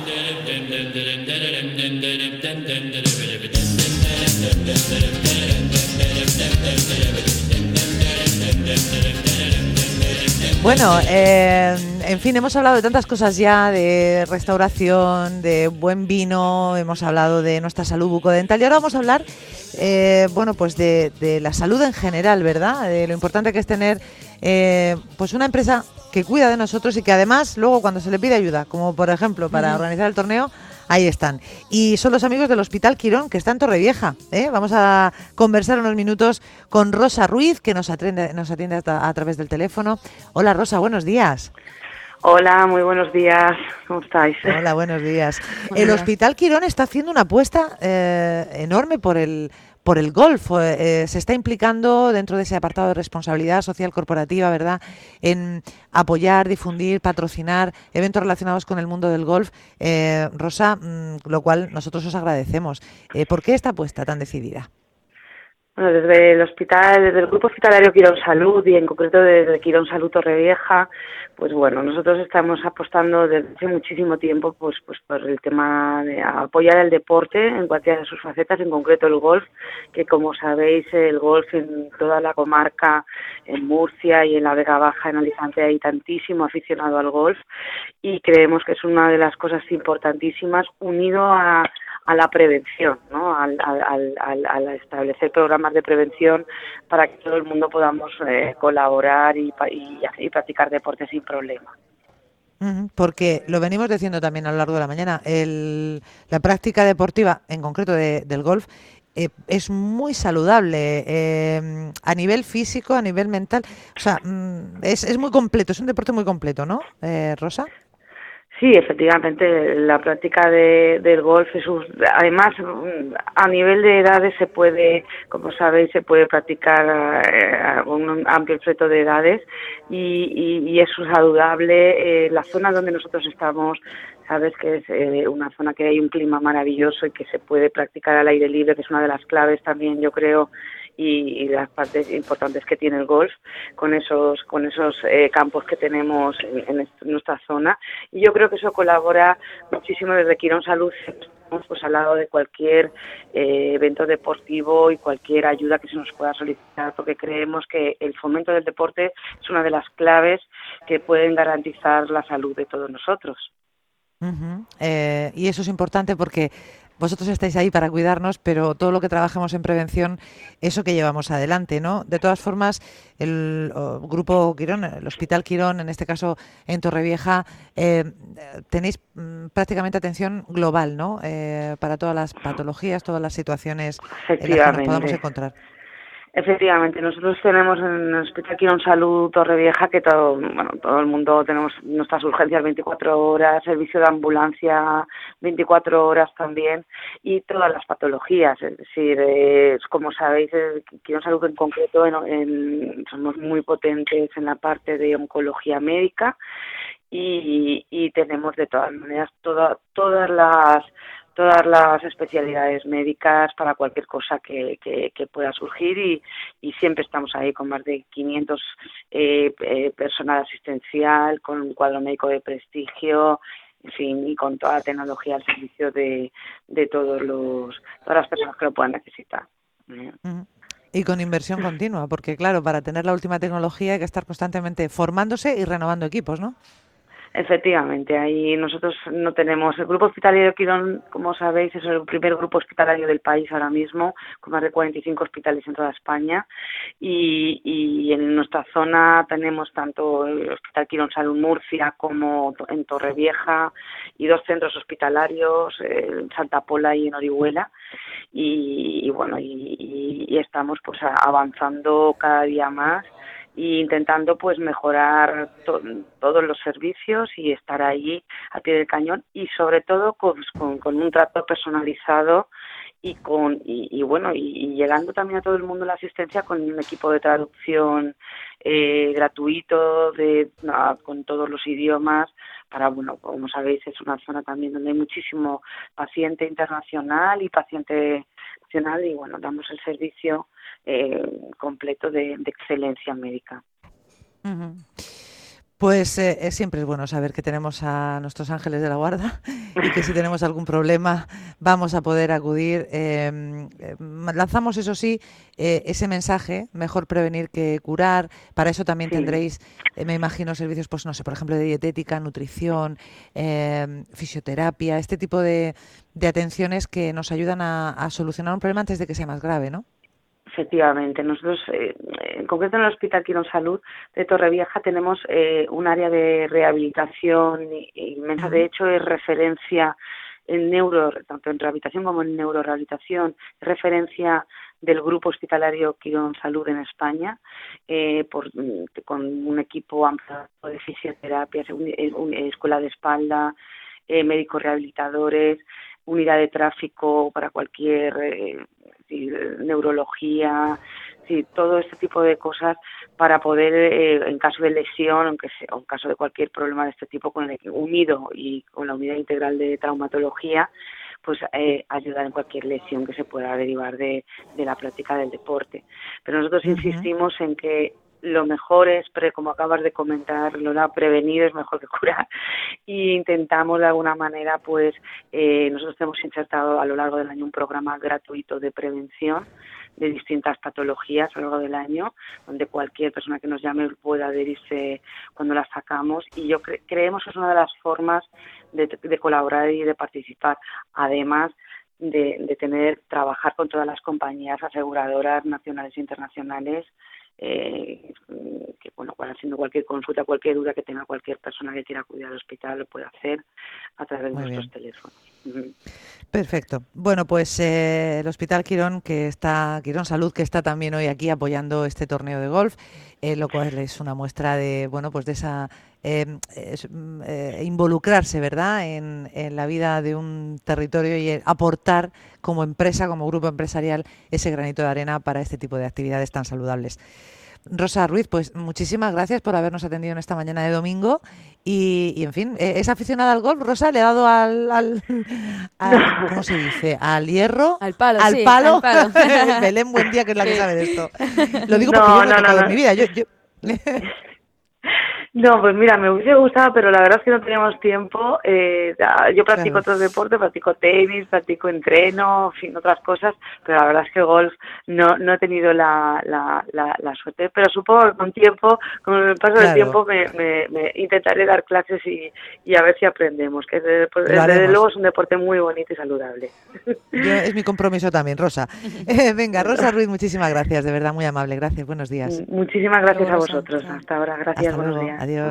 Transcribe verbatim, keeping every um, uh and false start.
Bueno, eh, en fin, hemos hablado de tantas cosas ya, de restauración, de buen vino, hemos hablado de nuestra salud bucodental y ahora vamos a hablar, eh, bueno, pues de, de la salud en general, ¿verdad? De lo importante que es tener, eh, pues una empresa que cuida de nosotros y que además luego cuando se le pide ayuda, como por ejemplo para organizar el torneo, ahí están. Y son los amigos del Hospital Quirón, que está en Torrevieja, ¿eh? Vamos a conversar unos minutos con Rosa Ruiz, que nos atiende, nos atiende a, a través del teléfono. Hola Rosa, buenos días. Hola, muy buenos días. ¿Cómo estáis? Hola, buenos días. El Hospital Quirón está haciendo una apuesta eh, enorme por el por el golf. Eh, se está implicando dentro de ese apartado de responsabilidad social corporativa, ¿verdad?, en apoyar, difundir, patrocinar eventos relacionados con el mundo del golf. Eh, Rosa, mmm, lo cual nosotros os agradecemos. Eh, ¿Por qué esta apuesta tan decidida? Bueno, desde el hospital, desde el Grupo Hospitalario Quirón Salud y en concreto desde Quirón Salud Torrevieja, pues bueno, nosotros estamos apostando desde hace muchísimo tiempo pues pues por el tema de apoyar el deporte en cualquiera de sus facetas, en concreto el golf, que como sabéis el golf en toda la comarca, en Murcia y en la Vega Baja, en Alicante, hay tantísimo aficionado al golf y creemos que es una de las cosas importantísimas unido a a la prevención, ¿no? Al, al, al, al establecer programas de prevención para que todo el mundo podamos eh, colaborar y, y, y practicar deporte sin problema. Porque lo venimos diciendo también a lo largo de la mañana, el, la práctica deportiva, en concreto de, del golf, eh, es muy saludable eh, a nivel físico, a nivel mental, o sea, es, es muy completo, es un deporte muy completo, ¿no, eh, Rosa? Sí, efectivamente, la práctica de, del golf es un, además a nivel de edades se puede, como sabéis, se puede practicar eh, a un amplio espectro de edades y, y, y es saludable. Eh, la zona donde nosotros estamos, sabes que es eh, una zona que hay un clima maravilloso y que se puede practicar al aire libre, que es una de las claves también, yo creo, y, y las partes importantes que tiene el golf con esos con esos eh, campos que tenemos en, en, est- en nuestra zona, y yo creo que eso colabora muchísimo. Desde Quirón Salud estamos pues al lado de cualquier eh, evento deportivo y cualquier ayuda que se nos pueda solicitar, porque creemos que el fomento del deporte es una de las claves que pueden garantizar la salud de todos nosotros. Uh-huh. Eh, y eso es importante porque vosotros estáis ahí para cuidarnos, pero todo lo que trabajamos en prevención, eso que llevamos adelante, ¿no? De todas formas, el oh, Grupo Quirón, el Hospital Quirón, en este caso en Torrevieja, eh, tenéis mm, prácticamente atención global, ¿no? Eh, para todas las patologías, todas las situaciones en las que nos podamos encontrar. Efectivamente, nosotros tenemos en el Hospital Quirón Salud Torrevieja que todo, bueno, todo el mundo tenemos nuestras urgencias veinticuatro horas, servicio de ambulancia veinticuatro horas también y todas las patologías, es decir, eh, como sabéis, el Quirón Salud en concreto en, en, somos muy potentes en la parte de oncología médica y, y tenemos de todas maneras toda, todas las todas las especialidades médicas para cualquier cosa que, que, que pueda surgir y, y siempre estamos ahí con más de quinientos eh, eh, personal asistencial, con un cuadro médico de prestigio, en fin, y con toda la tecnología al servicio de, de todos los todas las personas que lo puedan necesitar. Uh-huh. Y con inversión continua, porque claro, para tener la última tecnología hay que estar constantemente formándose y renovando equipos, ¿no? Efectivamente, ahí nosotros no tenemos. El Grupo Hospitalario Quirón, como sabéis, es el primer grupo hospitalario del país ahora mismo, con más de cuarenta y cinco hospitales en toda España. Y, y en nuestra zona tenemos tanto el Hospital Quirón Salud Murcia como en Torrevieja y dos centros hospitalarios, en Santa Pola y en Orihuela. Y, y bueno, y, y estamos pues avanzando cada día más y intentando pues mejorar to- todos los servicios y estar ahí al pie del cañón y sobre todo con, con, con un trato personalizado y con y, y bueno y, y llegando también a todo el mundo la asistencia con un equipo de traducción eh, gratuito de na, con todos los idiomas para, bueno, como sabéis, es una zona también donde hay muchísimo paciente internacional y paciente nacional y bueno, damos el servicio eh, completo de, de excelencia médica. Uh-huh. Pues eh, siempre es bueno saber que tenemos a nuestros ángeles de la guarda y que si tenemos algún problema vamos a poder acudir. Eh, eh, lanzamos, eso sí, eh, ese mensaje, mejor prevenir que curar. Para eso también Sí. tendréis, eh, me imagino, servicios, pues no sé, por ejemplo, de dietética, nutrición, eh, fisioterapia, este tipo de, de atenciones que nos ayudan a, a solucionar un problema antes de que sea más grave, ¿no? Efectivamente, nosotros, eh, en concreto en el Hospital Quirón Salud de Torrevieja, tenemos eh, un área de rehabilitación inmensa. Uh-huh. De hecho, es referencia en neuro, tanto en rehabilitación como en neurorehabilitación, es referencia del Grupo Hospitalario Quirón Salud en España, eh, por, con un equipo amplio de fisioterapia, un, un, escuela de espalda, eh, médicos rehabilitadores, unidad de tráfico para cualquier eh, sí, neurología, sí, todo este tipo de cosas para poder, eh, en caso de lesión, aunque sea, o en caso de cualquier problema de este tipo, con el unido y con la unidad integral de traumatología, pues eh, ayudar en cualquier lesión que se pueda derivar de, de la práctica del deporte. Pero nosotros uh-huh. insistimos en que lo mejor es, pre, como acabas de comentar, Lola, prevenir es mejor que curar, y intentamos de alguna manera, pues eh, nosotros hemos insertado a lo largo del año un programa gratuito de prevención de distintas patologías a lo largo del año, donde cualquier persona que nos llame pueda adherirse cuando la sacamos, y yo cre- creemos que es una de las formas de, de colaborar y de participar, además de, de tener, trabajar con todas las compañías aseguradoras nacionales e internacionales, Eh, que bueno, haciendo cualquier consulta, cualquier duda que tenga cualquier persona que quiera acudir al hospital lo puede hacer a través de Muy nuestros bien. teléfonos. Uh-huh. Perfecto. Bueno, pues eh, el Hospital Quirón, que está, Quirón Salud, que está también hoy aquí apoyando este torneo de golf, eh, lo cual es una muestra de, bueno, pues de esa eh, es, eh, involucrarse, ¿verdad?, en, en la vida de un territorio y aportar como empresa, como grupo empresarial, ese granito de arena para este tipo de actividades tan saludables. Rosa Ruiz, pues muchísimas gracias por habernos atendido en esta mañana de domingo y, y en fin, ¿es aficionada al golf, Rosa? ¿Le ha dado al, al, al ¿cómo se dice? ¿Al hierro? Al palo, ¿Al sí, palo? al palo. Belén, buen día, que es la sí. que sabe de esto. Lo digo no, porque yo no, no, he tocado no, en no. mi vida. Yo, yo... No, pues mira, me hubiese gustado, pero la verdad es que no teníamos tiempo. Eh, yo practico Claro. otros deportes, practico tenis, practico entreno, en fin, otras cosas, pero la verdad es que golf no no he tenido la la, la, la suerte. Pero supongo que con tiempo, con el paso Claro. del tiempo, me, me, me intentaré dar clases y, y a ver si aprendemos, que desde, pues, desde luego es un deporte muy bonito y saludable. Yo, es mi compromiso también, Rosa. Eh, venga, Rosa Ruiz, muchísimas gracias, de verdad, muy amable. Gracias, buenos días. Muchísimas gracias Luego, a Rosa. vosotros. Chao. Hasta ahora, gracias, Hasta buenos luego, días. adiós.